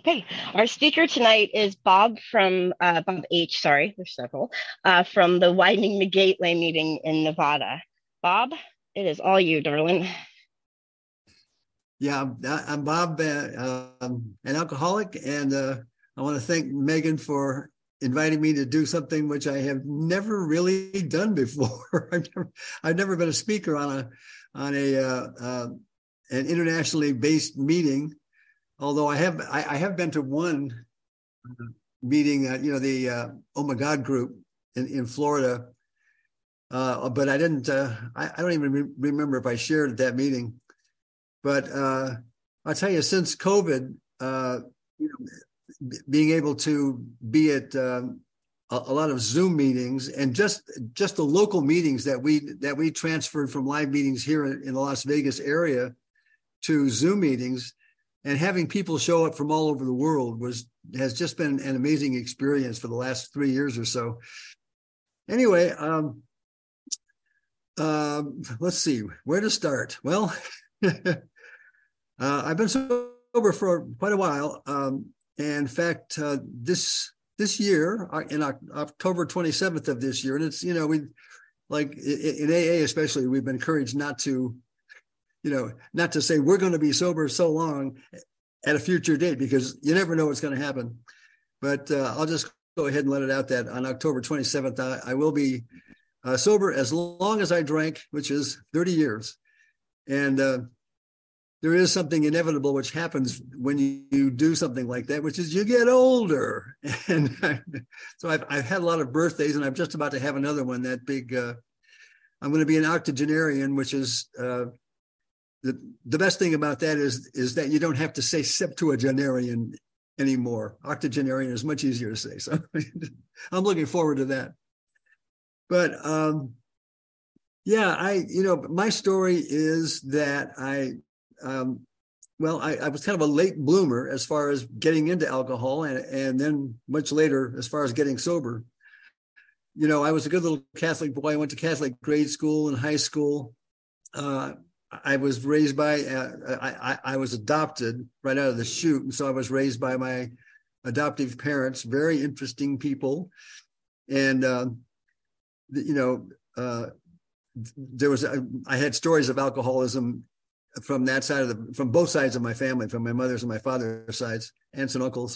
Okay, our speaker tonight is Bob from Bob H. Sorry, there's several from the Widening the Gateway meeting in Nevada. Bob, it is all you, darling. Yeah, I'm Bob, an alcoholic, and I want to thank Megan for inviting me to do something which I have never really done before. I've never been a speaker on an internationally based meeting, although I have been to one meeting, the Oh My God group in Florida, but I didn't. I don't even remember if I shared at that meeting. But I'll tell you, since COVID, being able to be at a lot of Zoom meetings and just the local meetings that we transferred from live meetings here in the Las Vegas area to Zoom meetings, and having people show up from all over the world has just been an amazing experience for the last 3 years or so. Anyway, let's see where to start. Well. I've been sober for quite a while. And in fact, this year, in October 27th of this year, and it's, we like in AA especially, we've been encouraged not to say we're going to be sober so long at a future date, because you never know what's going to happen. But I'll just go ahead and let it out that on October 27th, I will be sober as long as I drank, which is 30 years. And there is something inevitable which happens when you do something like that, which is you get older. And so I've had a lot of birthdays, and I'm just about to have another one, that big. I'm going to be an octogenarian, which is the best thing about that is that you don't have to say septuagenarian anymore. Octogenarian is much easier to say. So I'm looking forward to that. But my story is that I was kind of a late bloomer as far as getting into alcohol, and then much later as far as getting sober. I was a good little Catholic boy. I went to Catholic grade school and high school. I was raised by, I was adopted right out of the chute. And so I was raised by my adoptive parents, very interesting people. And, I had stories of alcoholism from that side from both sides of my family, from my mother's and my father's sides, aunts and uncles.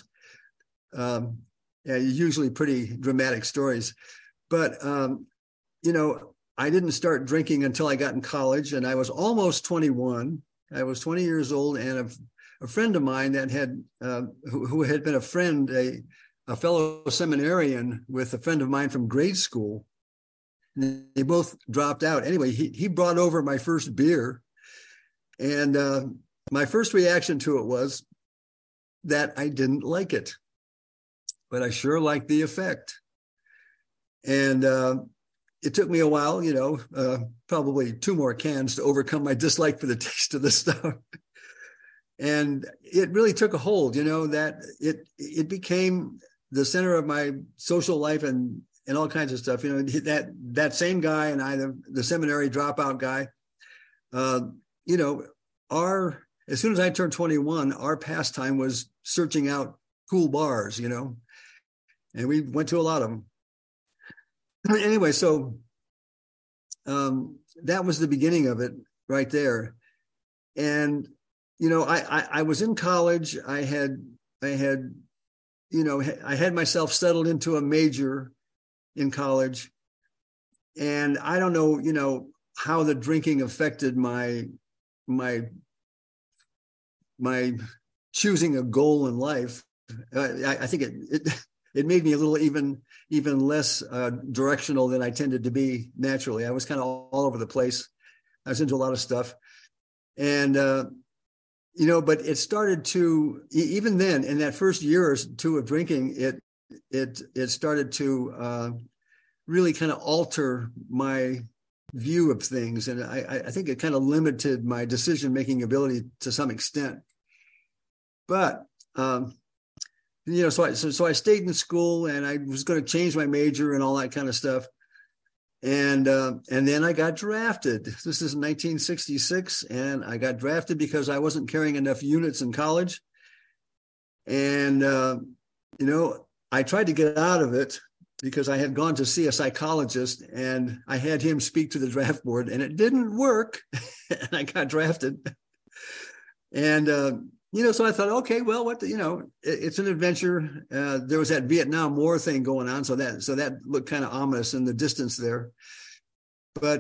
Usually pretty dramatic stories. But, I didn't start drinking until I got in college, and I was almost 21. I was 20 years old, and a friend of mine that had, who had been a friend, a fellow seminarian with a friend of mine from grade school, they both dropped out. Anyway, he brought over my first beer. And my first reaction to it was that I didn't like it, but I sure liked the effect. And it took me a while, probably 2 more cans to overcome my dislike for the taste of the stuff. And it really took a hold, that it became the center of my social life and all kinds of stuff. That same guy and I, the seminary dropout guy, as soon as I turned 21, our pastime was searching out cool bars, and we went to a lot of them. Anyway, so that was the beginning of it right there. And, I was in college. I had myself settled into a major in college, and I don't know, how the drinking affected my choosing a goal in life. I think it made me a little even less directional than I tended to be naturally. I was kind of all over the place. I was into a lot of stuff, and but it started to, even then in that first year or 2 of drinking, it started to really kind of alter my view of things. And I think it kind of limited my decision-making ability to some extent. But, so I stayed in school, and I was going to change my major and all that kind of stuff. And then I got drafted. This is 1966, and I got drafted because I wasn't carrying enough units in college. And, I tried to get out of it because I had gone to see a psychologist and I had him speak to the draft board and it didn't work. And I got drafted. And, so I thought, okay, well, it's an adventure. There was that Vietnam War thing going on. So that looked kind of ominous in the distance there. But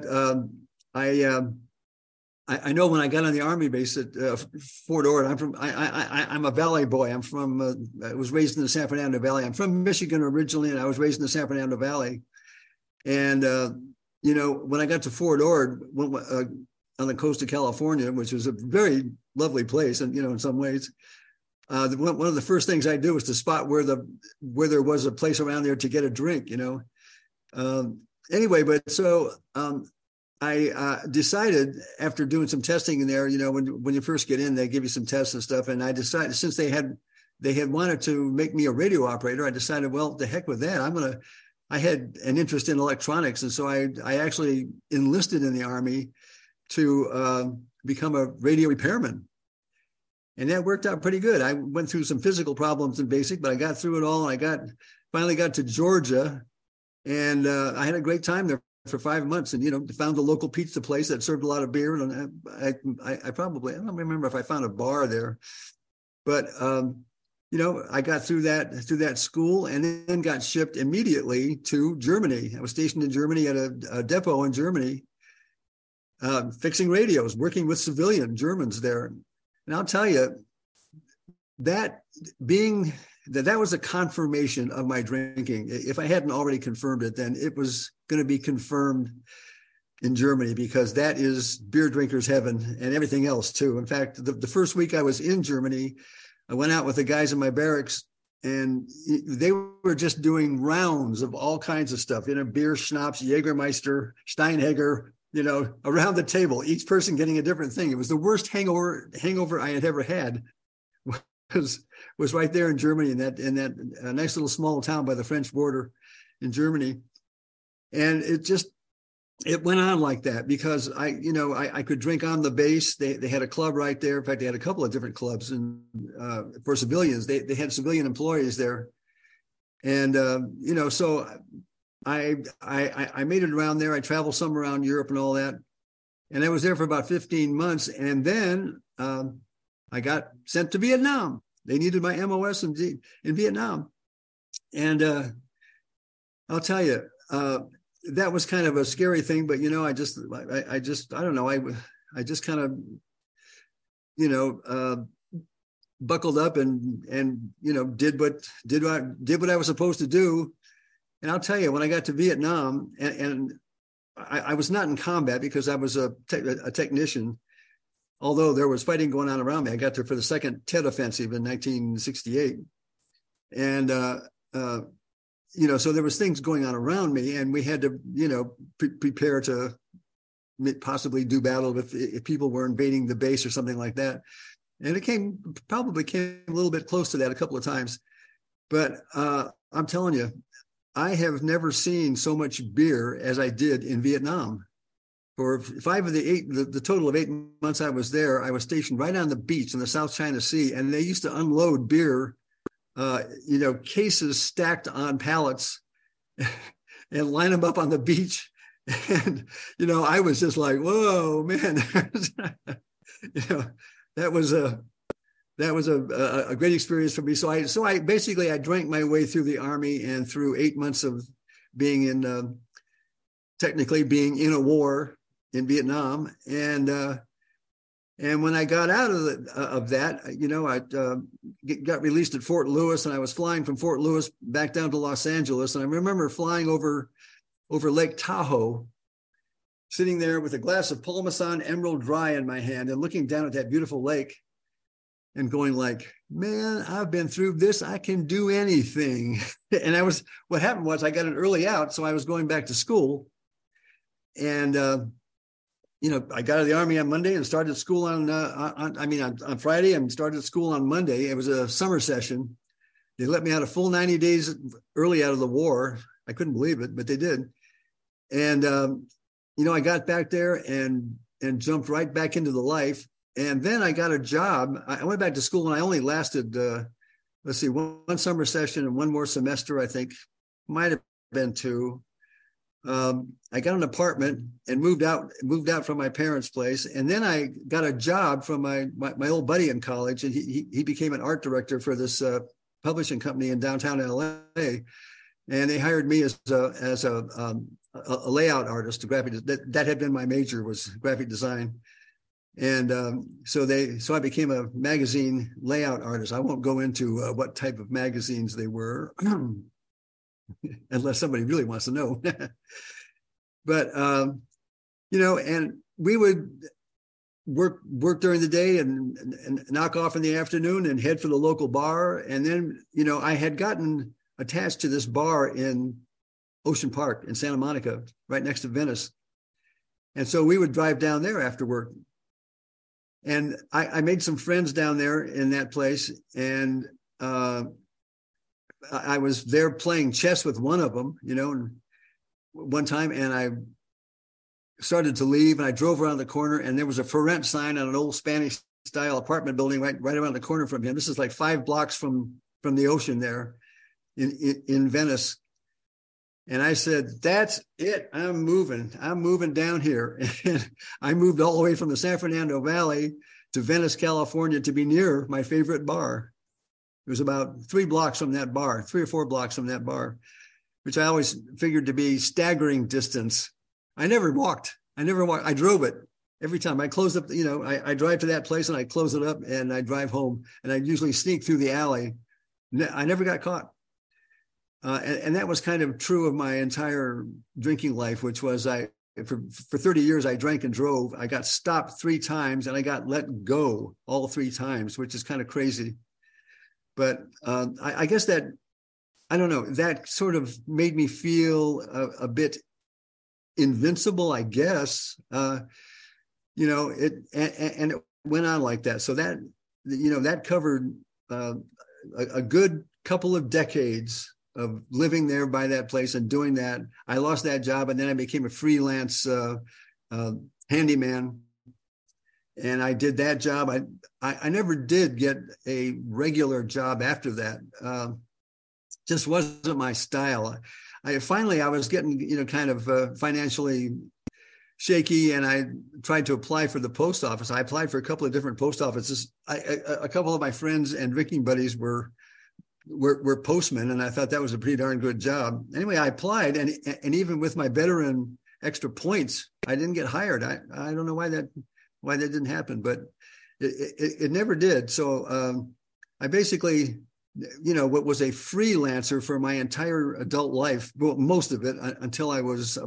I know when I got on the Army base at Fort Ord, I'm a Valley boy. I was raised in the San Fernando Valley. I'm from Michigan originally, and I was raised in the San Fernando Valley. And, when I got to Fort Ord, on the coast of California, which was a very lovely place, and, in some ways, one of the first things I do was to spot where there was a place around there to get a drink, Anyway, but so I decided after doing some testing in there, when you first get in, they give you some tests and stuff. And I decided, since they had wanted to make me a radio operator, I decided, well, the heck with that. I had an interest in electronics. And so I actually enlisted in the Army to become a radio repairman. And that worked out pretty good. I went through some physical problems in basic, but I got through it all. And I finally got to Georgia, and I had a great time there for 5 months, and found a local pizza place that served a lot of beer. And I don't remember if I found a bar there, but I got through that school, and then got shipped immediately to Germany. I was stationed in Germany at a depot in Germany, fixing radios, working with civilian Germans there. And I'll tell you, that was a confirmation of my drinking. If I hadn't already confirmed it, then it was going to be confirmed in Germany, because that is beer drinkers' heaven, and everything else too. In fact, the first week I was in Germany, I went out with the guys in my barracks, and they were just doing rounds of all kinds of stuff, beer, schnapps, Jägermeister, Steinheger, around the table, each person getting a different thing. It was the worst hangover I had ever had. Was right there in Germany, in that nice little small town by the French border in Germany. And it went on like that, because I could drink on the base. They had a club right there. In fact, they had a couple of different clubs, and for civilians, they had civilian employees there. And so I made it around there. I traveled some around Europe and all that, and I was there for about 15 months. And then I got sent to Vietnam. They needed my MOS in Vietnam. And I'll tell you, that was kind of a scary thing, but, I don't know. I just kind of, buckled up and did what I was supposed to do. And I'll tell you, when I got to Vietnam, and I was not in combat because I was a technician, although there was fighting going on around me. I got there for the second Tet Offensive in 1968. And, so there was things going on around me, and we had to, prepare to possibly do battle if people were invading the base or something like that. And it probably came a little bit close to that a couple of times. But I'm telling you, I have never seen so much beer as I did in Vietnam. For 5 of the total of 8 months I was there, I was stationed right on the beach in the South China Sea, and they used to unload beer, cases stacked on pallets, and line them up on the beach. And I was just like, whoa, man, that was a great experience for me. So I basically drank my way through the Army and through 8 months of being technically being in a war in Vietnam, and when I got out of that, I got released at Fort Lewis, and I was flying from Fort Lewis back down to Los Angeles, and I remember flying over Lake Tahoe, sitting there with a glass of Paul Masson Emerald Dry in my hand, and looking down at that beautiful lake, and going like, man, I've been through this. I can do anything. And what happened was I got an early out, so I was going back to school, and I got out of the Army on Monday and started school on Friday, and started school on Monday. It was a summer session. They let me out a full 90 days early out of the war. I couldn't believe it, but they did. And, I got back there and jumped right back into the life. And then I got a job. I went back to school, and I only lasted let's see, one summer session and one more semester, I think, might have been two. I got an apartment and moved out from my parents' place, and then I got a job from my old buddy in college, and he became an art director for this publishing company in downtown LA, and they hired me as a layout artist, a graphic. That had been my major, was graphic design. And so I became a magazine layout artist. I won't go into what type of magazines they were, unless somebody really wants to know. But and we would work during the day and knock off in the afternoon and head for the local bar. And then I had gotten attached to this bar in Ocean Park in Santa Monica, right next to Venice, and so we would drive down there after work. And I made some friends down there in that place, and I was there playing chess with one of them, one time, and I started to leave, and I drove around the corner, and there was a for rent sign on an old Spanish-style apartment building right around the corner from him. This is like 5 blocks from the ocean there in Venice. And I said, that's it. I'm moving down here. And I moved all the way from the San Fernando Valley to Venice, California, to be near my favorite bar. It was about 3 blocks from that bar, 3 or 4 blocks from that bar, which I always figured to be staggering distance. I never walked. I drove it every time. I closed up, I drive to that place and I close it up and I drive home, and I usually sneak through the alley. I never got caught. And that was kind of true of my entire drinking life, which was for 30 years, I drank and drove. I got stopped 3 times and I got let go all 3 times, which is kind of crazy. But I guess that, I don't know, that sort of made me feel a bit invincible, I guess. And it went on like that. So that, that covered a good couple of decades of living there by that place and doing that. I lost that job, and then I became a freelance handyman, and I did that job. I never did get a regular job after that. Just wasn't my style. I was getting kind of financially shaky, and I tried to apply for the post office. I applied for a couple of different post offices. A couple of my friends and drinking buddies were postmen, and I thought that was a pretty darn good job. Anyway, I applied, and even with my veteran extra points, I didn't get hired. I don't know why that didn't happen, but it never did. So I basically, what was a freelancer for my entire adult life, well, most of it until I was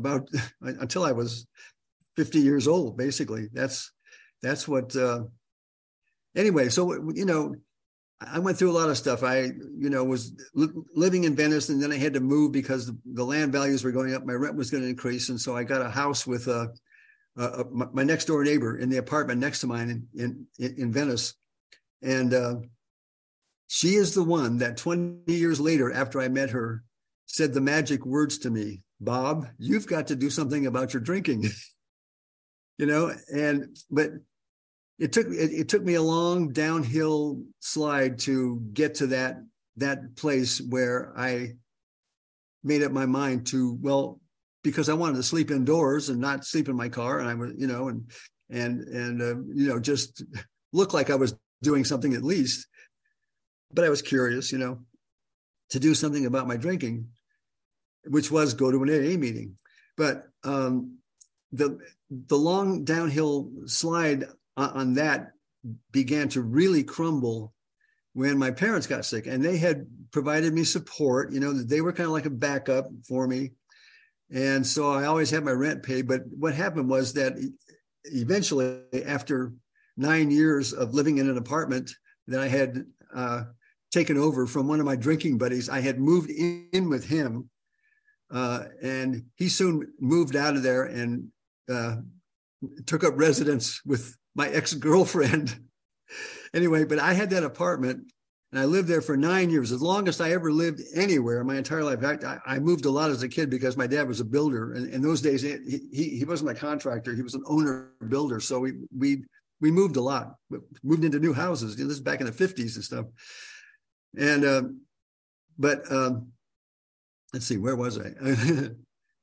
50 years old. Basically, that's what. Anyway, so I went through a lot of stuff. I, was living in Venice, and then I had to move because the land values were going up. My rent was going to increase. And so I got a house with my next door neighbor in the apartment next to mine in Venice. And she is the one that 20 years later, after I met her, said the magic words to me: "Bob, you've got to do something about your drinking." But it took me a long downhill slide to get to that place where I made up my mind to, well, because I wanted to sleep indoors and not sleep in my car, and I was, just look like I was doing something at least. But I was curious, to do something about my drinking, which was go to an AA meeting. But the long downhill slide on that began to really crumble when my parents got sick, and they had provided me support. They were kind of like a backup for me. And so I always had my rent paid. But what happened was that eventually, after 9 years of living in an apartment that I had taken over from one of my drinking buddies, I had moved in with him, and he soon moved out of there and took up residence with my ex-girlfriend. Anyway, but I had that apartment, and I lived there for 9 years, the longest I ever lived anywhere in my entire life. I moved a lot as a kid because my dad was a builder, and in those days he wasn't a contractor; he was an owner builder. So we moved a lot, moved into new houses. This is back in the 50s and stuff. And but let's see, where was I?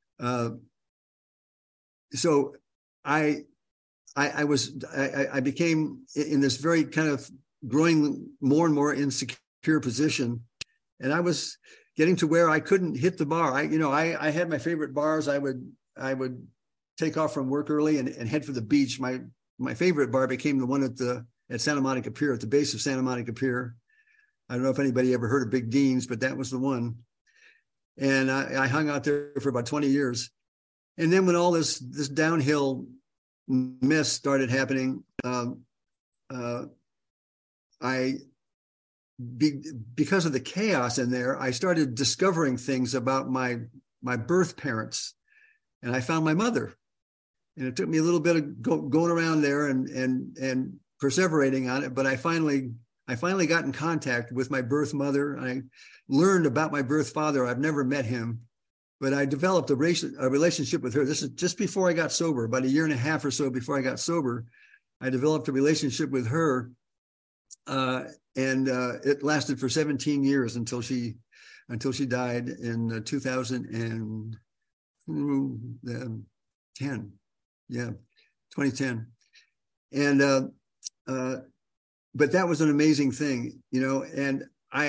So I became in this very kind of growing more and more insecure position, and I was getting to where I couldn't hit the bar. I had my favorite bars. I would take off from work early and head for the beach. My favorite bar became the one at Santa Monica Pier, at the base of Santa Monica Pier. I don't know if anybody ever heard of Big Dean's, but that was the one. And I hung out there for about 20 years. And then when all this downhill mess started happening, because of the chaos in there, I started discovering things about my birth parents, and I found my mother. And it took me a little bit of going around there and perseverating on it, but I finally got in contact with my birth mother. I learned about my birth father. I've never met him, but I developed a relationship with her. This is just before I got sober, about a year and a half or so before I got sober. I developed a relationship with her, and it lasted for 17 years until she died in 2010. Yeah, 2010. And but that was an amazing thing, and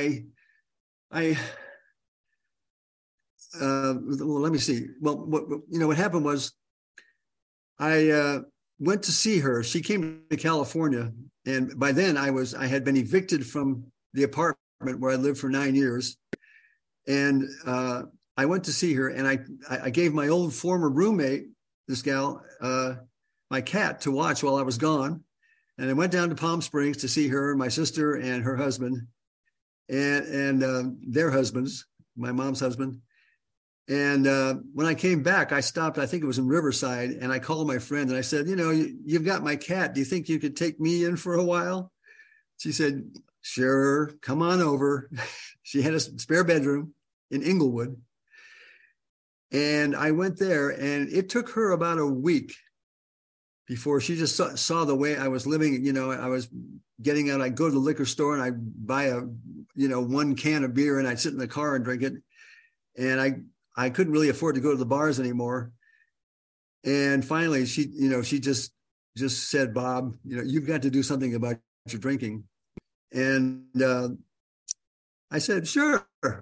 well, let me see. Well, what happened was I went to see her. She came to California, and by then I had been evicted from the apartment where I lived for 9 years, and I went to see her, and I gave my old former roommate, this gal, my cat to watch while I was gone. And I went down to Palm Springs to see her, my sister, and her husband, and their husbands, my mom's husband. And when I came back, I stopped, I think it was in Riverside, and I called my friend and I said, you've got my cat. Do you think you could take me in for a while? She said, sure, come on over. She had a spare bedroom in Inglewood. And I went there, and it took her about a week before she just saw the way I was living. I was getting out. I'd go to the liquor store and I'd buy one can of beer, and I'd sit in the car and drink it. And I couldn't really afford to go to the bars anymore. And finally she just said, Bob, you've got to do something about your drinking. And I said, sure.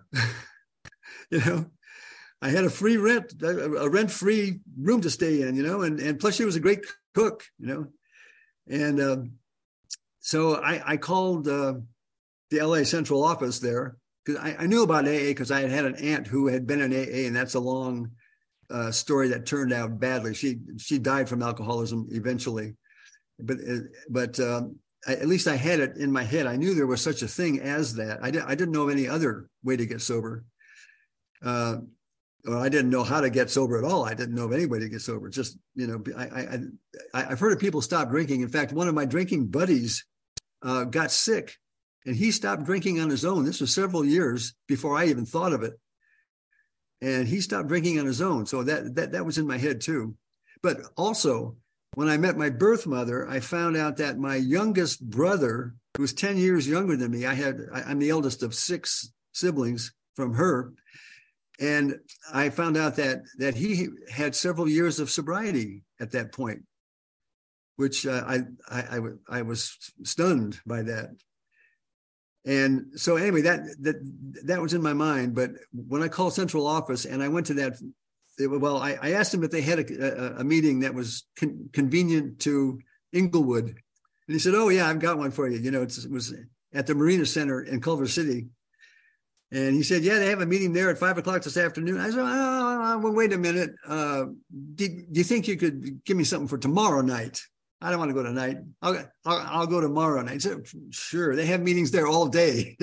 I had a rent-free room to stay in, and plus she was a great cook, and so I called the LA Central office there, because I knew about AA because I had an aunt who had been in AA, and that's a long story that turned out badly. She died from alcoholism eventually, but at least I had it in my head. I knew there was such a thing as that. I didn't know of any other way to get sober. Well, I didn't know how to get sober at all. I didn't know of any way to get sober. Just, I've heard of people stop drinking. In fact, one of my drinking buddies got sick, and he stopped drinking on his own. This was several years before I even thought of it. And he stopped drinking on his own. So that was in my head too. But also, when I met my birth mother, I found out that my youngest brother, who was 10 years younger than me, I'm the eldest of 6 siblings from her. And I found out that he had several years of sobriety at that point, which I was stunned by that. And so anyway, that was in my mind. But when I called central office and I went to that, I asked them if they had a meeting that was convenient to Inglewood, and he said, "Oh yeah, I've got one for you. It was at the Marina Center in Culver City." And he said, "Yeah, they have a meeting there at 5:00 this afternoon." I said, well, wait a minute. Do you think you could give me something for tomorrow night? I don't want to go tonight. I'll go tomorrow night. He said, sure. They have meetings there all day.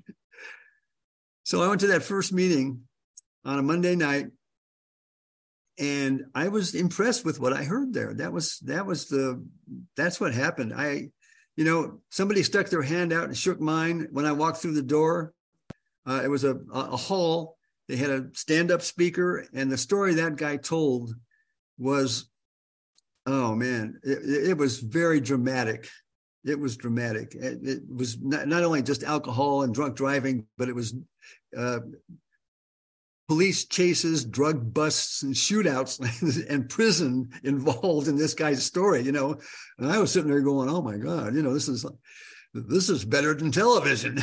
So I went to that first meeting on a Monday night, and I was impressed with what I heard there. That's what happened. Somebody stuck their hand out and shook mine when I walked through the door. It was a hall. They had a stand-up speaker, and the story that guy told was, oh man, it was very dramatic. It was dramatic. It was not only just alcohol and drunk driving, but it was police chases, drug busts, and shootouts, and prison involved in this guy's story. You know, and I was sitting there going, "Oh my God, you know, this is better than television."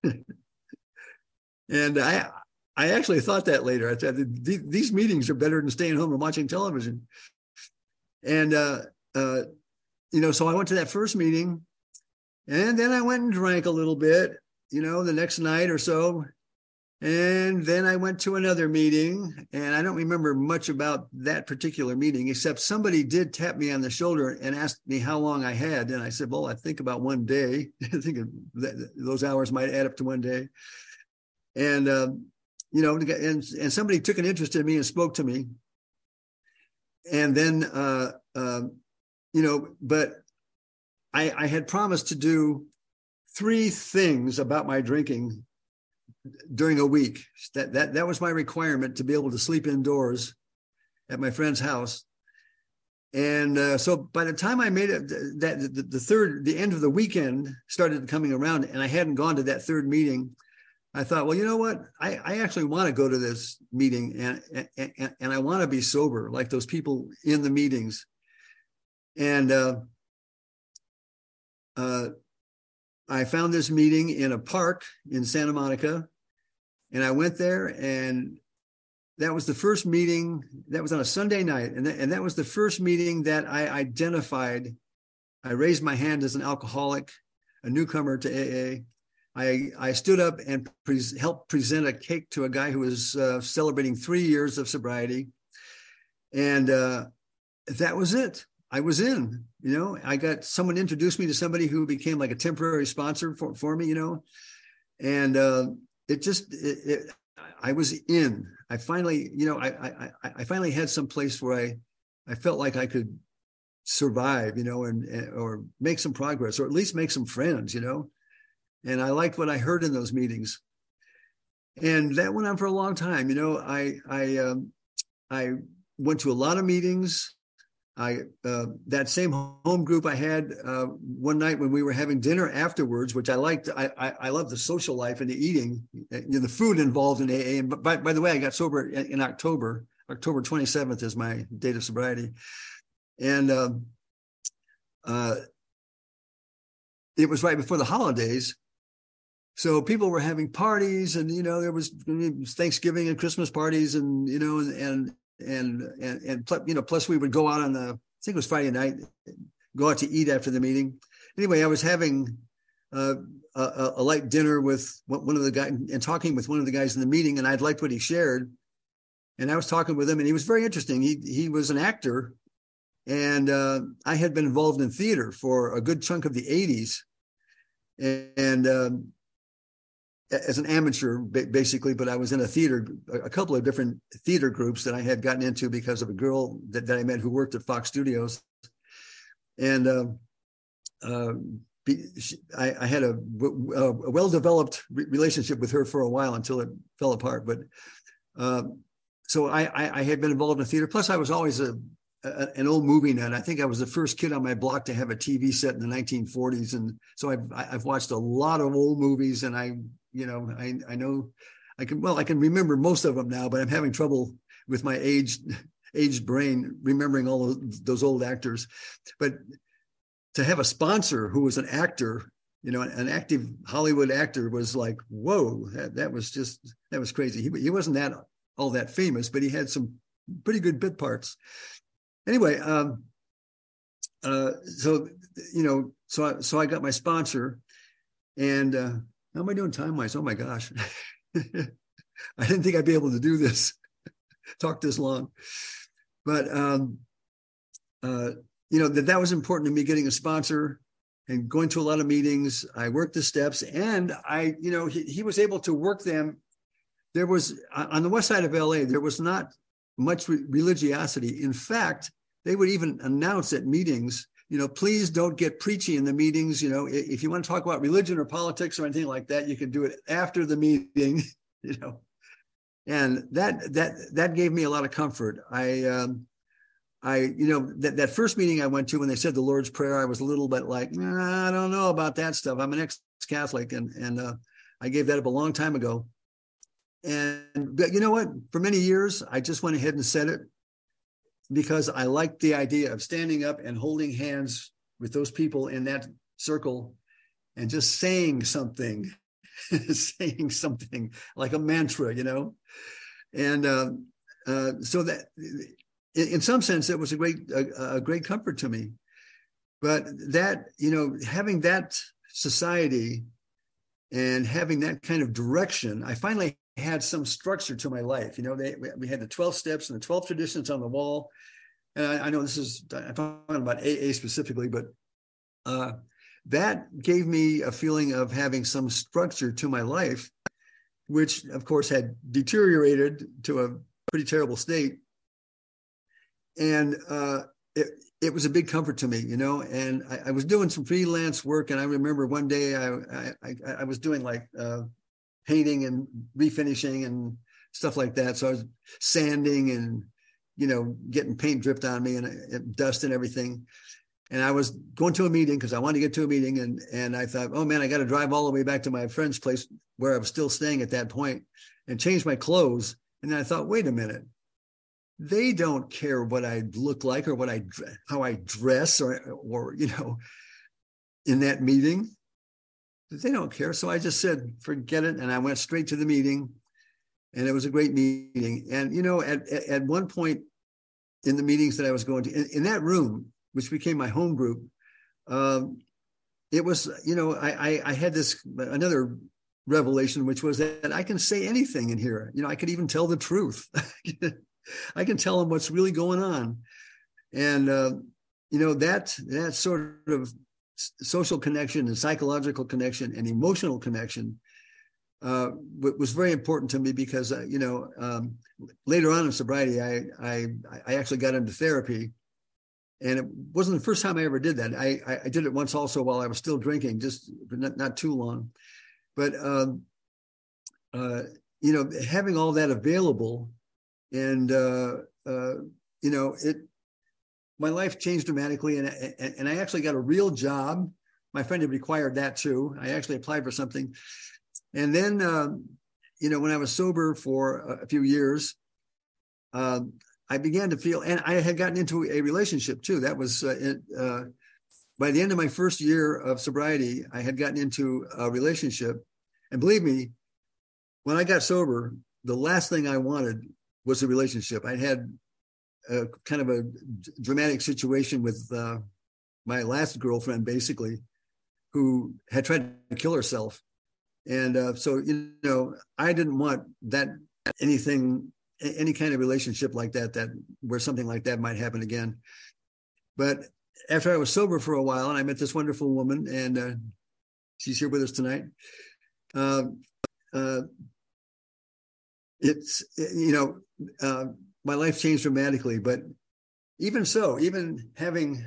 And I actually thought that later. I said, these meetings are better than staying home and watching television. And you know, so I went to that first meeting, and then I went and drank a little bit, you know, the next night or so. And then I went to another meeting, and I don't remember much about that particular meeting, except somebody did tap me on the shoulder and asked me how long I had. And I said, well, I think about one day. I think those hours might add up to one day. And, you know, and somebody took an interest in me and spoke to me. And then, you know, but I had promised to do 3 things about my drinking during a week. That was my requirement, to be able to sleep indoors at my friend's house. And so by the time I made it, the end of the weekend started coming around, and I hadn't gone to that third meeting. I thought, well, you know what? I actually want to go to this meeting, and I want to be sober like those people in the meetings. And I found this meeting in a park in Santa Monica, and I went there, and that was the first meeting. That was on a Sunday night, and that was the first meeting that I identified. I raised my hand as an alcoholic, a newcomer to AA. I stood up and helped present a cake to a guy who was celebrating 3 years of sobriety. And that was it. I was in, you know, I got someone introduced me to somebody who became like a temporary sponsor for me, you know, and I was in. I finally, you know, I finally had some place where I felt like I could survive, you know, or make some progress, or at least make some friends, you know. And I liked what I heard in those meetings. And that went on for a long time. You know, I went to a lot of meetings. That same home group I had one night when we were having dinner afterwards, which I liked. I love the social life and the eating, you know, the food involved in AA. And by the way, I got sober in October. October 27th is my date of sobriety. And it was right before the holidays. So people were having parties, and, you know, there was Thanksgiving and Christmas parties, and, you know, and you know, plus we would go out on I think it was Friday night, go out to eat after the meeting. Anyway, I was having a light dinner with one of the guys, and talking with one of the guys in the meeting, and I'd liked what he shared. And I was talking with him, and he was very interesting. He was an actor, and I had been involved in theater for a good chunk of the 80s. And as an amateur, basically, but I was in a couple of different theater groups that I had gotten into because of a girl that I met who worked at Fox Studios. And I had a well-developed relationship with her for a while until it fell apart. But so I had been involved in theater. Plus, I was always an old movie nut. I think I was the first kid on my block to have a TV set in the 1940s, and so I've watched a lot of old movies, and I know I can remember most of them now, but I'm having trouble with my aged brain remembering all of those old actors. But to have a sponsor who was an actor, you know, an active Hollywood actor, was like, whoa, that was crazy. He wasn't all that famous, but he had some pretty good bit parts. Anyway, so, you know, so I got my sponsor, and how am I doing time-wise? Oh my gosh. I didn't think I'd be able to do this, talk this long. But, you know, that was important to me, getting a sponsor and going to a lot of meetings. I worked the steps, and you know, he was able to work them. There was, on the west side of LA, there was not much religiosity. In fact, they would even announce at meetings, you know, please don't get preachy in the meetings. You know, if you want to talk about religion or politics or anything like that, you can do it after the meeting, you know. And that gave me a lot of comfort. I that first meeting I went to when they said the Lord's Prayer, I was a little bit like, I don't know about that stuff. I'm an ex-Catholic, and I gave that up a long time ago. But you know what? For many years, I just went ahead and said it because I liked the idea of standing up and holding hands with those people in that circle and just saying something, saying something like a mantra, And so that, in some sense, it was a great comfort to me. But that, having that society and having that kind of direction, I finally had some structure to my life. We had the 12 steps and the 12 traditions on the wall. And I know I'm talking about AA specifically, but that gave me a feeling of having some structure to my life, which of course had deteriorated to a pretty terrible state. And it was a big comfort to me, and I was doing some freelance work. And I remember one day I was doing like painting and refinishing and stuff like that. So I was sanding and, getting paint dripped on me and dust and everything. And I was going to a meeting because I wanted to get to a meeting. And I thought, oh man, I got to drive all the way back to my friend's place where I was still staying at that point and change my clothes. And then I thought, wait a minute. They don't care what I look like or how I dress or in that meeting. They don't care. So I just said, forget it. And I went straight to the meeting, and it was a great meeting. And, at one point in the meetings that I was going to, in that room, which became my home group, it was, I had another revelation, which was that I can say anything in here. I could even tell the truth. I can tell them what's really going on. And, that sort of social connection and psychological connection and emotional connection was very important to me because, later on in sobriety, I actually got into therapy. And it wasn't the first time I ever did that. I did it once also while I was still drinking, just not too long. But, having all that available, and my life changed dramatically, and I actually got a real job. My friend had required that too. I actually applied for something, and then when I was sober for a few years, I began to feel, and I had gotten into a relationship too. That was by the end of my first year of sobriety, I had gotten into a relationship, and believe me, when I got sober, the last thing I wanted was a relationship. I had a kind of a dramatic situation with my last girlfriend, basically, who had tried to kill herself. And so, I didn't want any kind of relationship like that where something like that might happen again. But after I was sober for a while, and I met this wonderful woman, and she's here with us tonight. My life changed dramatically, but even so, even having,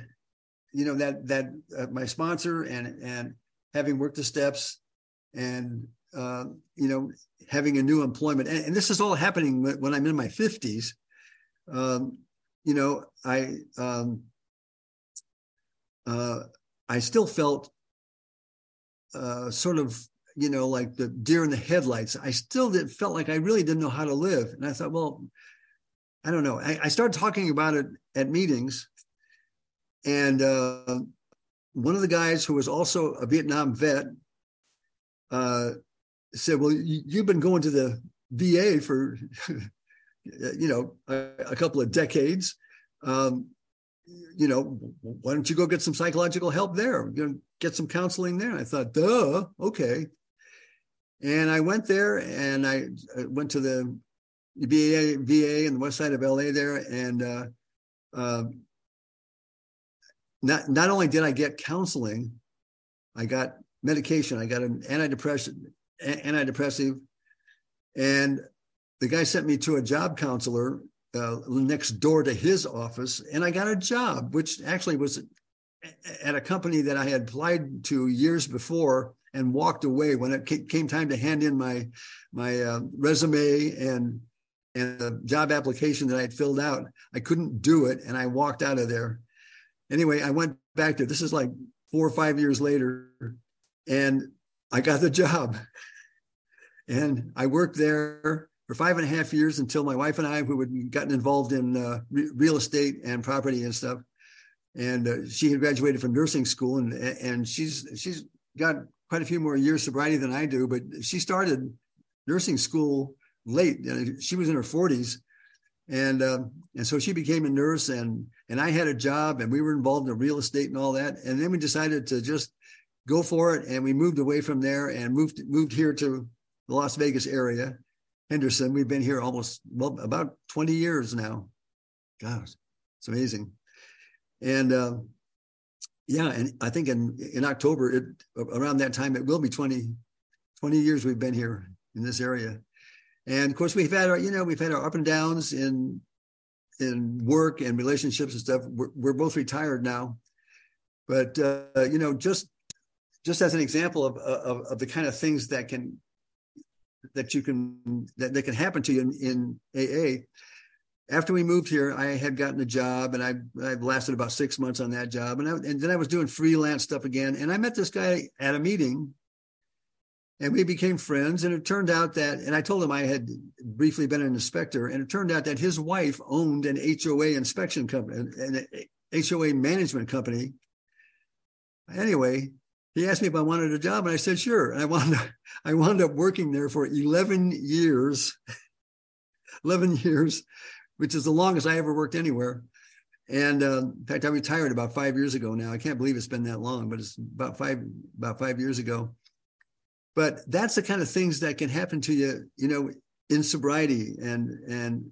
my sponsor and having worked the steps and, having a new employment, and this is all happening when I'm in my 50s. I still felt sort of, like the deer in the headlights. I still felt like I really didn't know how to live. And I thought, well, I don't know. I started talking about it at meetings. And one of the guys who was also a Vietnam vet said, well, you've been going to the VA for, a couple of decades. Why don't you go get some psychological help there? Get some counseling there. And I thought, duh, okay. And I went there, and I went to the VA in the west side of LA there. And not only did I get counseling, I got medication. I got an antidepressive, and the guy sent me to a job counselor next door to his office, and I got a job, which actually was at a company that I had applied to years before and walked away when it came time to hand in my resume and and the job application that I'd filled out, I couldn't do it, and I walked out of there. Anyway, I went back there. This is like 4 or 5 years later, and I got the job. And I worked there for 5.5 years until my wife and I, who had gotten involved in real estate and property and stuff, and she had graduated from nursing school, and she's got quite a few more years sobriety than I do, but she started nursing school late. She was in her 40s, and so she became a nurse, and I had a job, and we were involved in real estate and all that. And then we decided to just go for it, and we moved away from there and moved here to the Las Vegas area, Henderson. We've been here about 20 years now. Gosh, it's amazing. And yeah, and I think in October, around that time, it will be 20 years we've been here in this area. And of course, we've had our up and downs in work and relationships and stuff. We're both retired now, but just as an example of the kind of things that can happen to you in AA. After we moved here, I had gotten a job, and I lasted about 6 months on that job, and then I was doing freelance stuff again. And I met this guy at a meeting, and we became friends. And it turned out that, and I told him I had briefly been an inspector, and it turned out that his wife owned an HOA inspection company, an HOA management company. Anyway, he asked me if I wanted a job, and I said, sure. And I wound up working there for 11 years, 11 years, which is the longest I ever worked anywhere. And in fact, I retired about 5 years ago now. I can't believe it's been that long, but it's about five years ago. But that's the kind of things that can happen to you, in sobriety. And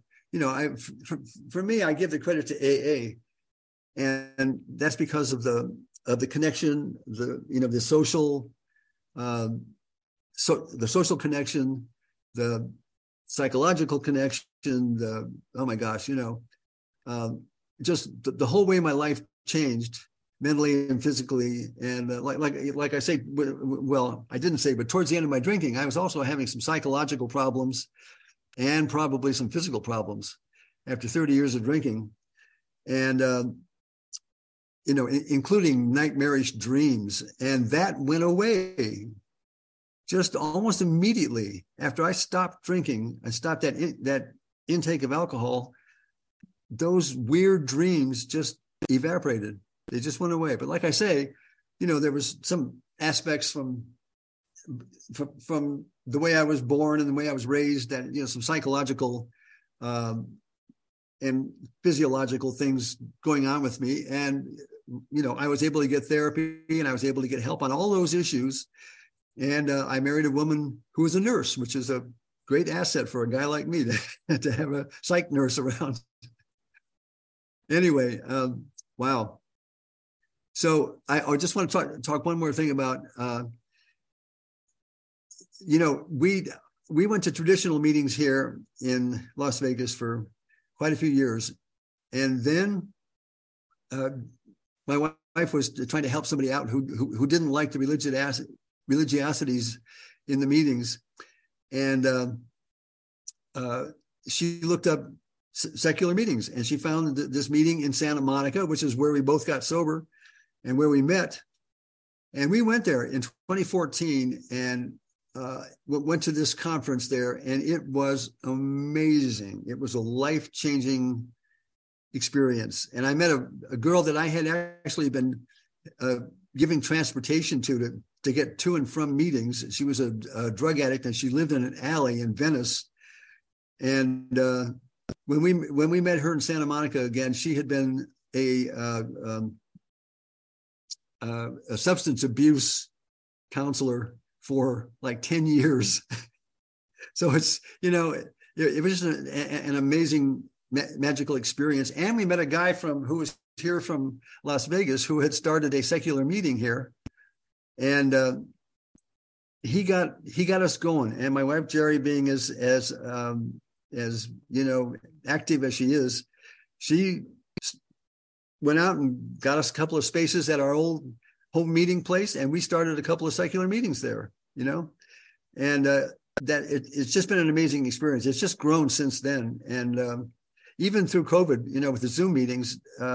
for me, I give the credit to AA, and that's because of the connection, the social, the social connection, the psychological connection, just the whole way my life changed mentally and physically. And like I say, well, I didn't say, but towards the end of my drinking, I was also having some psychological problems and probably some physical problems after 30 years of drinking. And, including nightmarish dreams. And that went away just almost immediately after I stopped drinking. I stopped that intake of alcohol. Those weird dreams just evaporated. They just went away. But like I say, there was some aspects from the way I was born and the way I was raised that, some psychological and physiological things going on with me. And, I was able to get therapy, and I was able to get help on all those issues. And I married a woman who was a nurse, which is a great asset for a guy like me to have a psych nurse around. Anyway, wow. So I just want to talk one more thing about, we went to traditional meetings here in Las Vegas for quite a few years. And then my wife was trying to help somebody out who didn't like the religiosities in the meetings. And she looked up secular meetings, and she found this meeting in Santa Monica, which is where we both got sober and where we met. And we went there in 2014 and went to this conference there, and it was amazing. It was a life-changing experience. And I met a girl that I had actually been giving transportation to get to and from meetings. She was a drug addict, and she lived in an alley in Venice. And when we met her in Santa Monica again, she had been a substance abuse counselor for like 10 years. So it's, it was just an amazing magical experience. And we met a guy who was here from Las Vegas who had started a secular meeting here. And he got us going. And my wife, Jerry, being as active as she is, she went out and got us a couple of spaces at our old home meeting place, and we started a couple of secular meetings there, And it's just been an amazing experience. It's just grown since then. And even through COVID, with the Zoom meetings,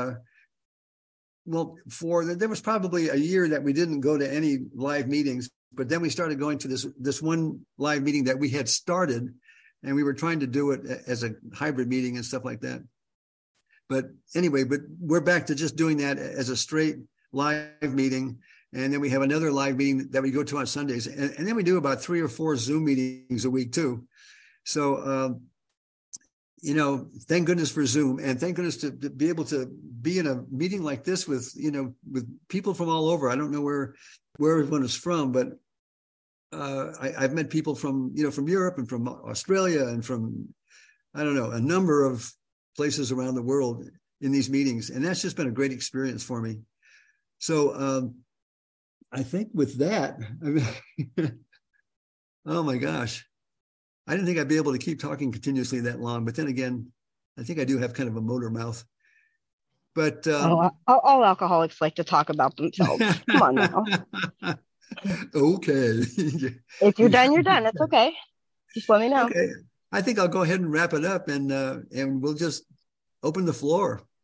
there was probably a year that we didn't go to any live meetings, but then we started going to this one live meeting that we had started, and we were trying to do it as a hybrid meeting and stuff like that. But anyway, we're back to just doing that as a straight live meeting. And then we have another live meeting that we go to on Sundays. And then we do about 3 or 4 Zoom meetings a week too. So, thank goodness for Zoom, and thank goodness to be able to be in a meeting like this with people from all over. I don't know where everyone is from, but I've met people from Europe and from Australia and from, I don't know, a number of places around the world in these meetings. And that's just been a great experience for me. So I think with that, oh my gosh, I didn't think I'd be able to keep talking continuously that long. But then again, I think I do have kind of a motor mouth. But all alcoholics like to talk about themselves. Come on now. Okay. If you're done, you're done. It's okay. Just let me know. Okay. I think I'll go ahead and wrap it up, and we'll just open the floor.